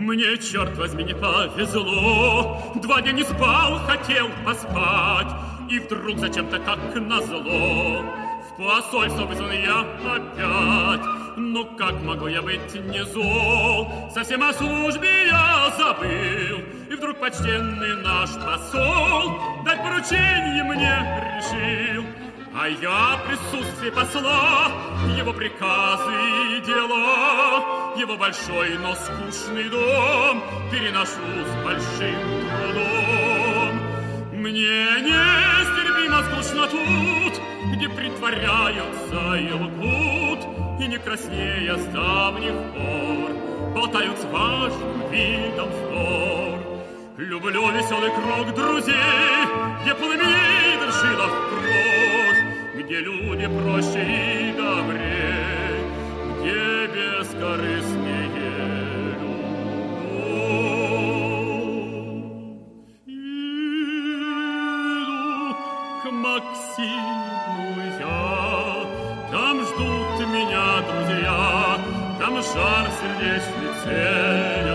Мне, черт возьми, не повезло. 2 дня не спал, хотел поспать, и вдруг зачем-то, как назло, в посольство вызван я опять. Ну как могу я быть не зол? Совсем о службе я забыл. И вдруг почтенный наш посол дать поручение мне решил. А я в присутствии посла, его приказы и дела, его большой, но скучный дом переношу с большим трудом. Мне нестерпимо скучно тут, где притворяются и лгут, и не краснея с давних пор болтают с важным видом вздор. Люблю веселый круг друзей, где пламенеет в жилах кровь, где люди проще и добрей, где бескорыстнее любовь. Иду к Максиму я, там ждут меня друзья, там жар сердечный цель.